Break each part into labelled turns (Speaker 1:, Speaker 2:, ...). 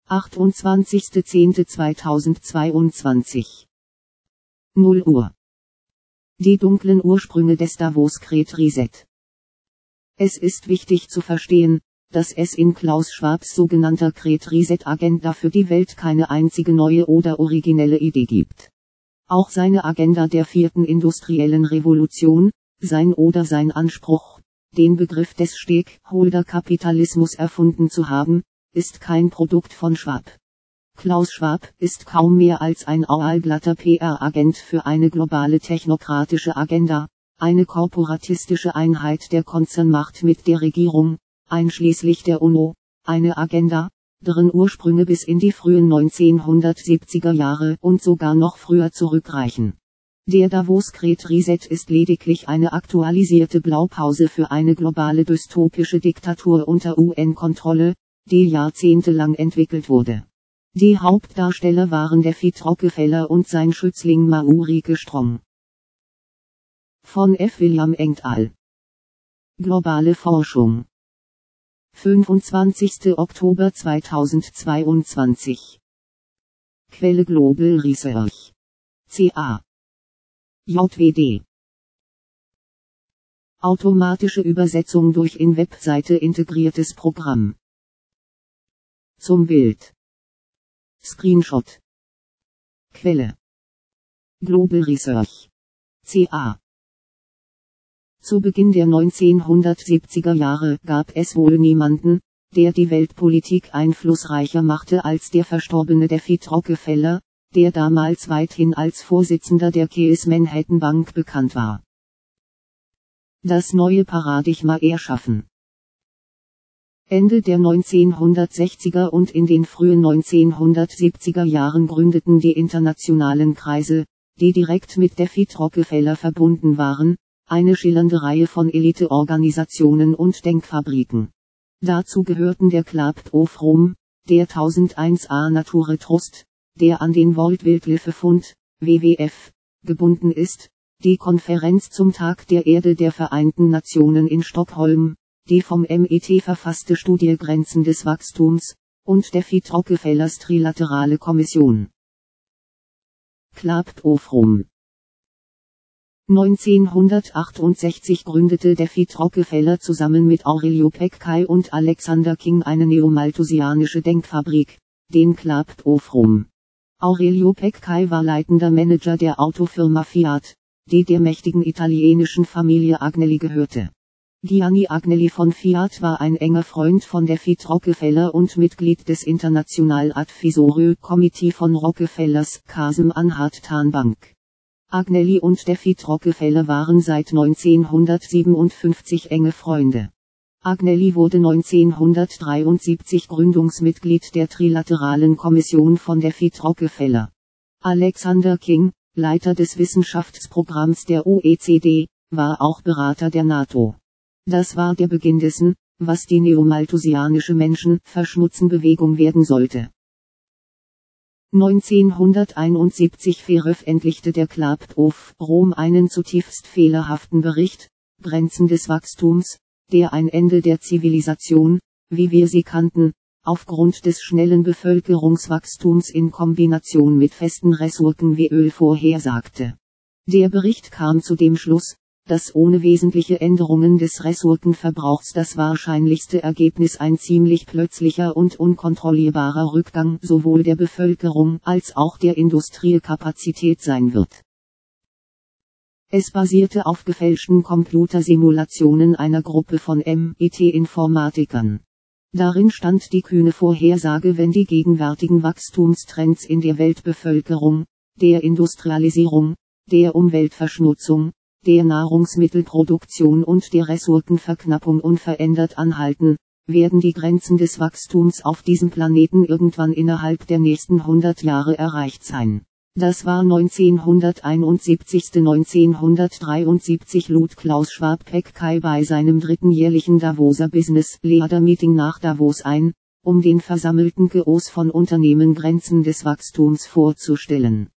Speaker 1: 28.10.2022 0 Uhr. Die dunklen Ursprünge des Davos Great Reset. Es ist wichtig zu verstehen, dass es in Klaus Schwabs sogenannter Great Reset Agenda für die Welt keine einzige neue oder originelle Idee gibt. Auch seine Agenda der 4. industriellen Revolution, sein Anspruch, den Begriff des Stakeholder-Kapitalismus erfunden zu haben, ist kein Produkt von Schwab. Klaus Schwab ist kaum mehr als ein aalglatter PR-Agent für eine globale technokratische Agenda, eine korporatistische Einheit der Konzernmacht mit der Regierung, einschließlich der UNO, eine Agenda, deren Ursprünge bis in die frühen 1970er Jahre und sogar noch früher zurückreichen. Der Davos Great Reset ist lediglich eine aktualisierte Blaupause für eine globale dystopische Diktatur unter UN-Kontrolle, die jahrzehntelang entwickelt wurde. Die Hauptdarsteller waren David Rockefeller und sein Schützling Maurice Strong. Von F. William et al. Globale Forschung. 25. Oktober 2022. Quelle Global Research. CA. JWD. Automatische Übersetzung durch in Webseite integriertes Programm. Zum Bild. Screenshot. Quelle. Global Research. CA. Zu Beginn der 1970er Jahre gab es wohl niemanden, der die Weltpolitik einflussreicher machte als der verstorbene David Rockefeller, der damals weithin als Vorsitzender der Keys Manhattan Bank bekannt war. Das neue Paradigma erschaffen. Ende der 1960er und in den frühen 1970er Jahren gründeten die internationalen Kreise, die direkt mit David Rockefeller verbunden waren, eine schillernde Reihe von Eliteorganisationen und Denkfabriken. Dazu gehörten der Club of Rome, der 1001a Nature Trust, der an den Walt Wildlife Fund, WWF, gebunden ist, die Konferenz zum Tag der Erde der Vereinten Nationen in Stockholm, die vom MIT verfasste Studie Grenzen des Wachstums, und David Rockefellers Trilaterale Kommission. Club of Rome. 1968 gründete David Rockefeller zusammen mit Aurelio Peccei und Alexander King eine neomalthusianische Denkfabrik, den Club of Rome. Aurelio Peccei war leitender Manager der Autofirma Fiat, die der mächtigen italienischen Familie Agnelli gehörte. Gianni Agnelli von Fiat war ein enger Freund von David Rockefeller und Mitglied des International Advisory Committee von Rockefellers Kasem Anhalt Tarnbank. Agnelli und David Rockefeller waren seit 1957 enge Freunde. Agnelli wurde 1973 Gründungsmitglied der Trilateralen Kommission von David Rockefeller. Alexander King, Leiter des Wissenschaftsprogramms der OECD, war auch Berater der NATO. Das war der Beginn dessen, was die neomalthusianische Menschenverschmutzenbewegung werden sollte. 1971 veröffentlichte der Club of Rome einen zutiefst fehlerhaften Bericht, Grenzen des Wachstums, der ein Ende der Zivilisation, wie wir sie kannten, aufgrund des schnellen Bevölkerungswachstums in Kombination mit festen Ressourcen wie Öl vorhersagte. Der Bericht kam zu dem Schluss, dass ohne wesentliche Änderungen des Ressourcenverbrauchs das wahrscheinlichste Ergebnis ein ziemlich plötzlicher und unkontrollierbarer Rückgang sowohl der Bevölkerung als auch der Industriekapazität sein wird. Es basierte auf gefälschten Computersimulationen einer Gruppe von MIT-Informatikern. Darin stand die kühne Vorhersage, wenn die gegenwärtigen Wachstumstrends in der Weltbevölkerung, der Industrialisierung, der Umweltverschmutzung, der Nahrungsmittelproduktion und der Ressourcenverknappung unverändert anhalten, werden die Grenzen des Wachstums auf diesem Planeten irgendwann innerhalb der nächsten 100 Jahre erreicht sein. Das war 1971. 1973 lud Klaus Schwab Peccei bei seinem dritten jährlichen Davoser Business Leader Meeting nach Davos ein, um den versammelten GOs von Unternehmen Grenzen des Wachstums vorzustellen.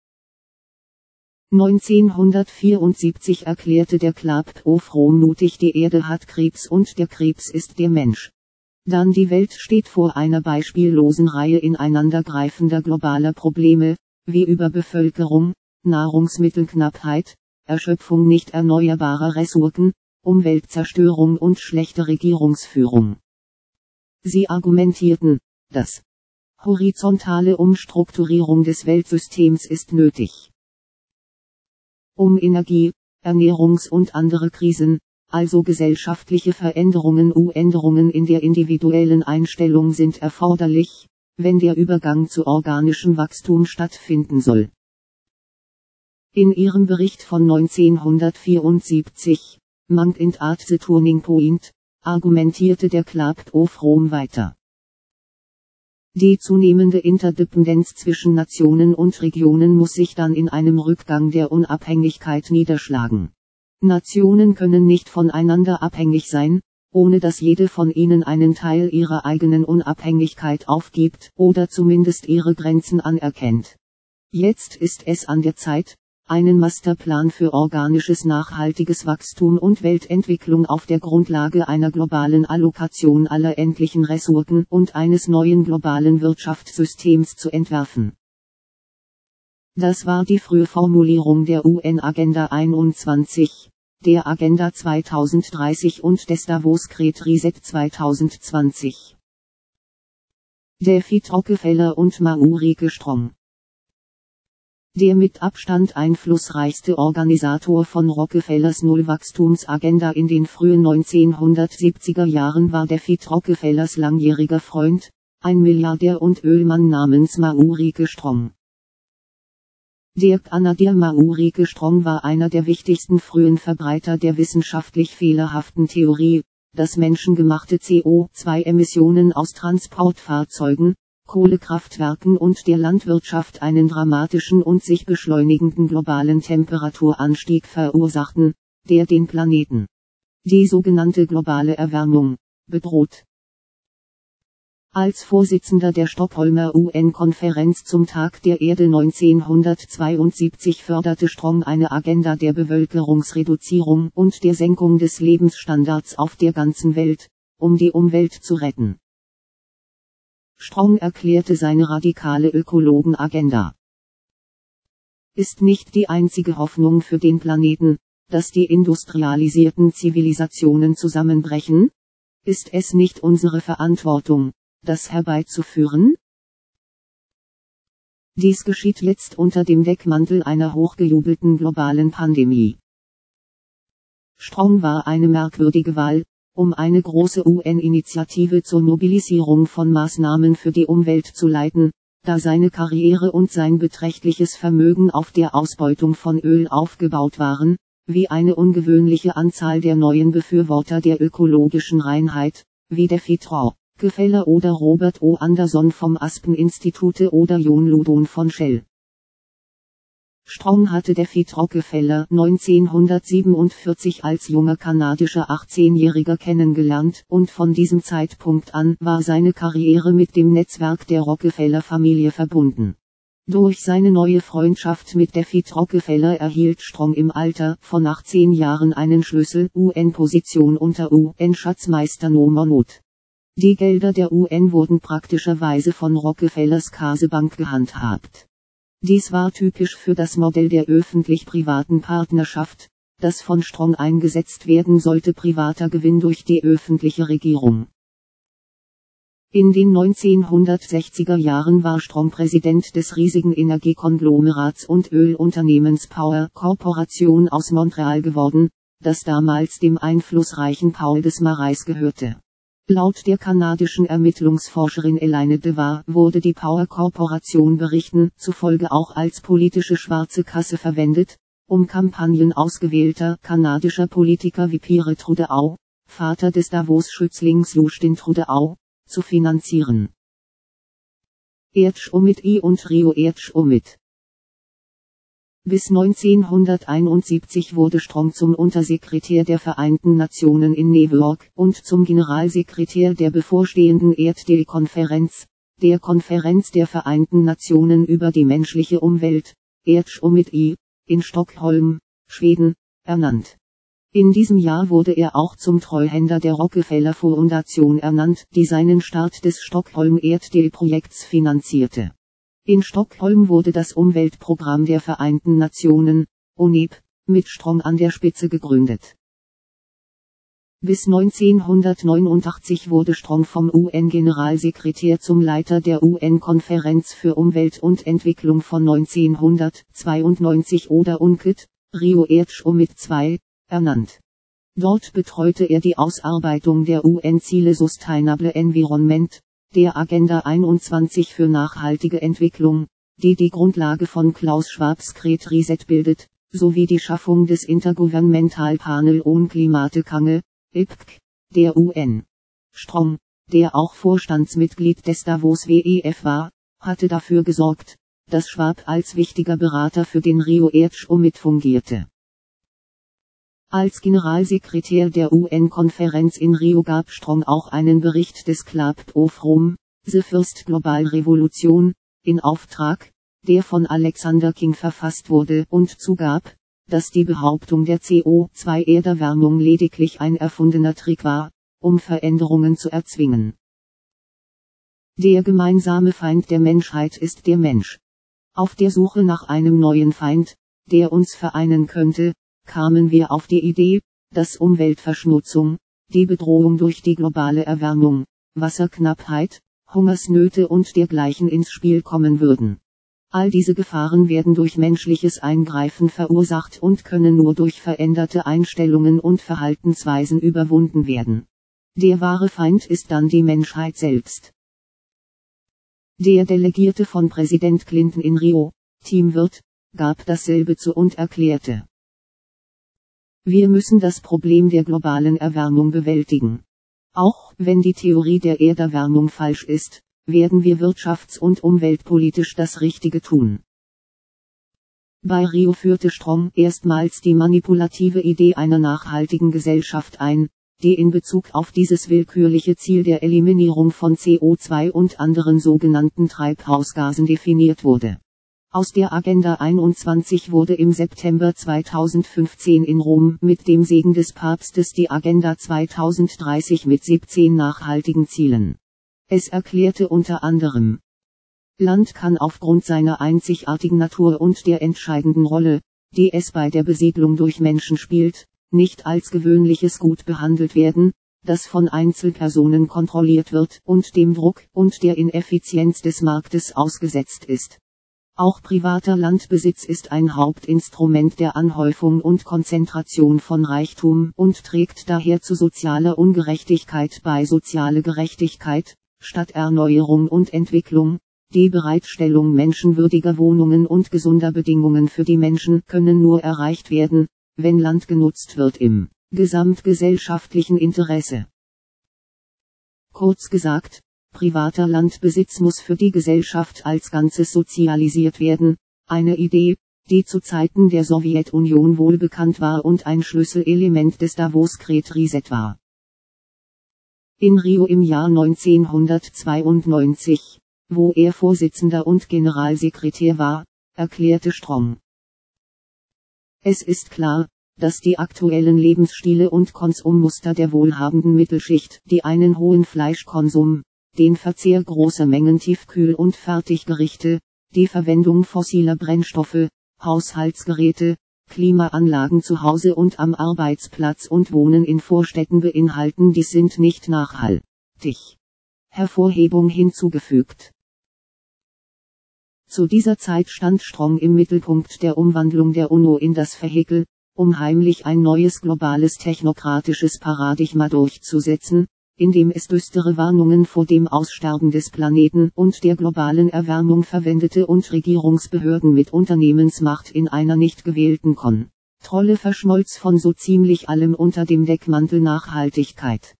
Speaker 1: 1974 erklärte der Club of Rome mutig: Die Erde hat Krebs und der Krebs ist der Mensch. Dann die Welt steht vor einer beispiellosen Reihe ineinandergreifender globaler Probleme, wie Überbevölkerung, Nahrungsmittelknappheit, Erschöpfung nicht erneuerbarer Ressourcen, Umweltzerstörung und schlechte Regierungsführung. Sie argumentierten, dass horizontale Umstrukturierung des Weltsystems ist nötig, um Energie, Ernährungs- und andere Krisen, also gesellschaftliche Veränderungen Änderungen in der individuellen Einstellung sind erforderlich, wenn der Übergang zu organischem Wachstum stattfinden soll. In ihrem Bericht von 1974, Monk and at the Turning Point, argumentierte der Club of Rome weiter. Die zunehmende Interdependenz zwischen Nationen und Regionen muss sich dann in einem Rückgang der Unabhängigkeit niederschlagen. Nationen können nicht voneinander abhängig sein, ohne dass jede von ihnen einen Teil ihrer eigenen Unabhängigkeit aufgibt oder zumindest ihre Grenzen anerkennt. Jetzt ist es an der Zeit, einen Masterplan für organisches nachhaltiges Wachstum und Weltentwicklung auf der Grundlage einer globalen Allokation aller endlichen Ressourcen und eines neuen globalen Wirtschaftssystems zu entwerfen. Das war die frühe Formulierung der UN-Agenda 21, der Agenda 2030 und des Davos Great Reset 2020. David Rockefeller und Maurice Strong. Der mit Abstand einflussreichste Organisator von Rockefellers Nullwachstumsagenda in den frühen 1970er Jahren war David Rockefellers langjähriger Freund, ein Milliardär und Ölmann namens Maurice Strong. Dirk Anadir Maurice Strong war einer der wichtigsten frühen Verbreiter der wissenschaftlich fehlerhaften Theorie, dass menschengemachte CO2-Emissionen aus Transportfahrzeugen, Kohlekraftwerken und der Landwirtschaft einen dramatischen und sich beschleunigenden globalen Temperaturanstieg verursachten, der den Planeten, die sogenannte globale Erwärmung, bedroht. Als Vorsitzender der Stockholmer UN-Konferenz zum Tag der Erde 1972 förderte Strong eine Agenda der Bevölkerungsreduzierung und der Senkung des Lebensstandards auf der ganzen Welt, um die Umwelt zu retten. Strong erklärte seine radikale Ökologen-Agenda. Ist nicht die einzige Hoffnung für den Planeten, dass die industrialisierten Zivilisationen zusammenbrechen? Ist es nicht unsere Verantwortung, das herbeizuführen? Dies geschieht jetzt unter dem Deckmantel einer hochgejubelten globalen Pandemie. Strong war eine merkwürdige Wahl, um eine große UN-Initiative zur Mobilisierung von Maßnahmen für die Umwelt zu leiten, da seine Karriere und sein beträchtliches Vermögen auf der Ausbeutung von Öl aufgebaut waren, wie eine ungewöhnliche Anzahl der neuen Befürworter der ökologischen Reinheit, wie David Rockefeller oder Robert O. Anderson vom Aspen-Institute oder John Loudon von Shell. Strong hatte David Rockefeller 1947 als junger kanadischer 18-Jähriger kennengelernt und von diesem Zeitpunkt an war seine Karriere mit dem Netzwerk der Rockefeller-Familie verbunden. Durch seine neue Freundschaft mit David Rockefeller erhielt Strong im Alter von 18 Jahren einen Schlüssel-UN-Position unter UN-Schatzmeister Norman Wood. Die Gelder der UN wurden praktischerweise von Rockefellers Kassebank gehandhabt. Dies war typisch für das Modell der öffentlich-privaten Partnerschaft, das von Strong eingesetzt werden sollte, privater Gewinn durch die öffentliche Regierung. In den 1960er Jahren war Strong Präsident des riesigen Energiekonglomerats und Ölunternehmens Power Corporation aus Montreal geworden, das damals dem einflussreichen Paul Desmarais gehörte. Laut der kanadischen Ermittlungsforscherin Elaine Dewar wurde die Power Corporation Berichten zufolge auch als politische schwarze Kasse verwendet, um Kampagnen ausgewählter kanadischer Politiker wie Pierre Trudeau, Vater des Davos-Schützlings Justin Trudeau, zu finanzieren. Erdschumit I und Rio Erdschumit. Bis 1971 wurde Strong zum Untersekretär der Vereinten Nationen in New York und zum Generalsekretär der bevorstehenden Erddeal-Konferenz, der Konferenz der Vereinten Nationen über die menschliche Umwelt, Erdschumit I, in Stockholm, Schweden, ernannt. In diesem Jahr wurde er auch zum Treuhänder der Rockefeller Foundation ernannt, die seinen Start des Stockholm-Erdölprojekts finanzierte. In Stockholm wurde das Umweltprogramm der Vereinten Nationen, UNEP, mit Strong an der Spitze gegründet. Bis 1989 wurde Strong vom UN-Generalsekretär zum Leiter der UN-Konferenz für Umwelt und Entwicklung von 1992 oder UNCED, Rio Erdschumit II, ernannt. Dort betreute er die Ausarbeitung der UN-Ziele Sustainable Environment, der Agenda 21 für nachhaltige Entwicklung, die die Grundlage von Klaus Schwabs Great Reset bildet, sowie die Schaffung des Intergovernmental Panel on Climate Change, IPCC, der UN. Strong, der auch Vorstandsmitglied des Davos WEF war, hatte dafür gesorgt, dass Schwab als wichtiger Berater für den Rio Erdschumit fungierte. Als Generalsekretär der UN-Konferenz in Rio gab Strong auch einen Bericht des Club of Rome, The First Global Revolution, in Auftrag, der von Alexander King verfasst wurde und zugab, dass die Behauptung der CO2-Erderwärmung lediglich ein erfundener Trick war, um Veränderungen zu erzwingen. Der gemeinsame Feind der Menschheit ist der Mensch. Auf der Suche nach einem neuen Feind, der uns vereinen könnte, kamen wir auf die Idee, dass Umweltverschmutzung, die Bedrohung durch die globale Erwärmung, Wasserknappheit, Hungersnöte und dergleichen ins Spiel kommen würden. All diese Gefahren werden durch menschliches Eingreifen verursacht und können nur durch veränderte Einstellungen und Verhaltensweisen überwunden werden. Der wahre Feind ist dann die Menschheit selbst. Der Delegierte von Präsident Clinton in Rio, Tim Wirth, gab dasselbe zu und erklärte: Wir müssen das Problem der globalen Erwärmung bewältigen. Auch wenn die Theorie der Erderwärmung falsch ist, werden wir wirtschafts- und umweltpolitisch das Richtige tun. Bei Rio führte Strong erstmals die manipulative Idee einer nachhaltigen Gesellschaft ein, die in Bezug auf dieses willkürliche Ziel der Eliminierung von CO2 und anderen sogenannten Treibhausgasen definiert wurde. Aus der Agenda 21 wurde im September 2015 in Rom mit dem Segen des Papstes die Agenda 2030 mit 17 nachhaltigen Zielen. Es erklärte unter anderem: Land kann aufgrund seiner einzigartigen Natur und der entscheidenden Rolle, die es bei der Besiedlung durch Menschen spielt, nicht als gewöhnliches Gut behandelt werden, das von Einzelpersonen kontrolliert wird und dem Druck und der Ineffizienz des Marktes ausgesetzt ist. Auch privater Landbesitz ist ein Hauptinstrument der Anhäufung und Konzentration von Reichtum und trägt daher zu sozialer Ungerechtigkeit bei. Soziale Gerechtigkeit, statt Erneuerung und Entwicklung, die Bereitstellung menschenwürdiger Wohnungen und gesunder Bedingungen für die Menschen können nur erreicht werden, wenn Land genutzt wird im gesamtgesellschaftlichen Interesse. Kurz gesagt, privater Landbesitz muss für die Gesellschaft als Ganzes sozialisiert werden, eine Idee, die zu Zeiten der Sowjetunion wohlbekannt war und ein Schlüsselelement des Davos Great Reset war. In Rio im Jahr 1992, wo er Vorsitzender und Generalsekretär war, erklärte Strong: Es ist klar, dass die aktuellen Lebensstile und Konsummuster der wohlhabenden Mittelschicht, die einen hohen Fleischkonsum, den Verzehr großer Mengen Tiefkühl- und Fertiggerichte, die Verwendung fossiler Brennstoffe, Haushaltsgeräte, Klimaanlagen zu Hause und am Arbeitsplatz und Wohnen in Vorstädten beinhalten, die sind nicht nachhaltig. Hervorhebung hinzugefügt. Zu dieser Zeit stand Strong im Mittelpunkt der Umwandlung der UNO in das Vehikel, um heimlich ein neues globales technokratisches Paradigma durchzusetzen, in dem es düstere Warnungen vor dem Aussterben des Planeten und der globalen Erwärmung verwendete und Regierungsbehörden mit Unternehmensmacht in einer nicht gewählten Kontrolle verschmolz von so ziemlich allem unter dem Deckmantel Nachhaltigkeit.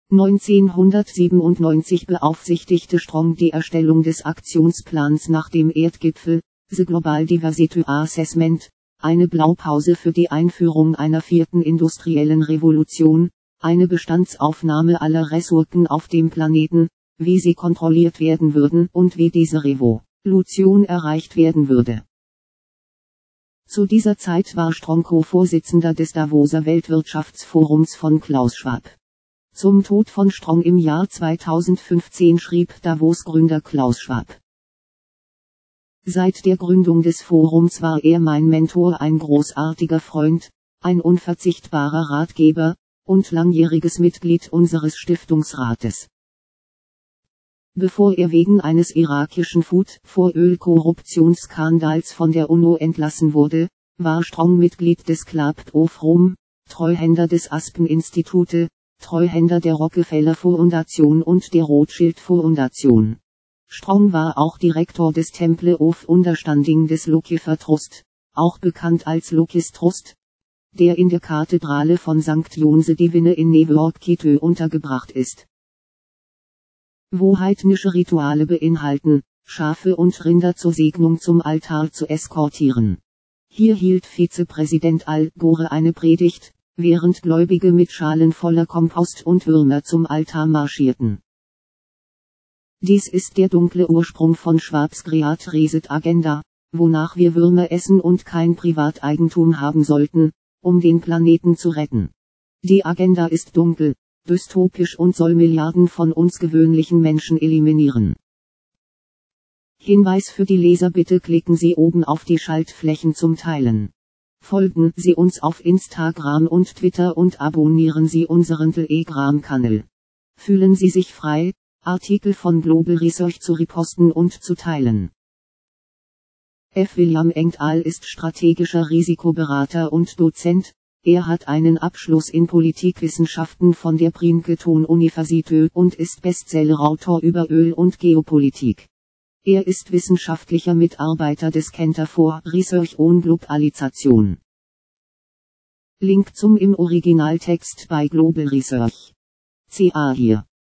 Speaker 1: 1997 beaufsichtigte Strong die Erstellung des Aktionsplans nach dem Erdgipfel, The Global Diversity Assessment, eine Blaupause für die Einführung einer vierten industriellen Revolution, eine Bestandsaufnahme aller Ressourcen auf dem Planeten, wie sie kontrolliert werden würden und wie diese Revolution erreicht werden würde. Zu dieser Zeit war Strong Co-Vorsitzender des Davoser Weltwirtschaftsforums von Klaus Schwab. Zum Tod von Strong im Jahr 2015 schrieb Davos-Gründer Klaus Schwab: Seit der Gründung des Forums war er mein Mentor, ein großartiger Freund, ein unverzichtbarer Ratgeber, und langjähriges Mitglied unseres Stiftungsrates. Bevor er wegen eines irakischen Food-for-Öl-Korruptionsskandals von der UNO entlassen wurde, war Strong Mitglied des Club of Rome, Treuhänder des Aspen-Institute, Treuhänder der Rockefeller-Foundation und der Rothschild-Foundation. Strong war auch Direktor des Temple of Understanding des Lucifer Trust, auch bekannt als Lucas Trust, der in der Kathedrale von St. John the Divine in Newark-Kitö untergebracht ist. Wo heidnische Rituale beinhalten, Schafe und Rinder zur Segnung zum Altar zu eskortieren. Hier hielt Vizepräsident Al Gore eine Predigt, während Gläubige mit Schalen voller Kompost und Würmer zum Altar marschierten. Dies ist der dunkle Ursprung von Schwabs Great Reset Agenda, wonach wir Würmer essen und kein Privateigentum haben sollten, um den Planeten zu retten. Die Agenda ist dunkel, dystopisch und soll Milliarden von uns gewöhnlichen Menschen eliminieren. Hinweis für die Leser: Bitte klicken Sie oben auf die Schaltflächen zum Teilen. Folgen Sie uns auf Instagram und Twitter und abonnieren Sie unseren Telegram-Kanal. Fühlen Sie sich frei, Artikel von Global Research zu reposten und zu teilen. F. William Engdahl ist strategischer Risikoberater und Dozent. Er hat einen Abschluss in Politikwissenschaften von der Princeton-Universität und ist Bestsellerautor über Öl und Geopolitik. Er ist wissenschaftlicher Mitarbeiter des Center for Research on Globalisation. Link zum im Originaltext bei Global Research. CA hier.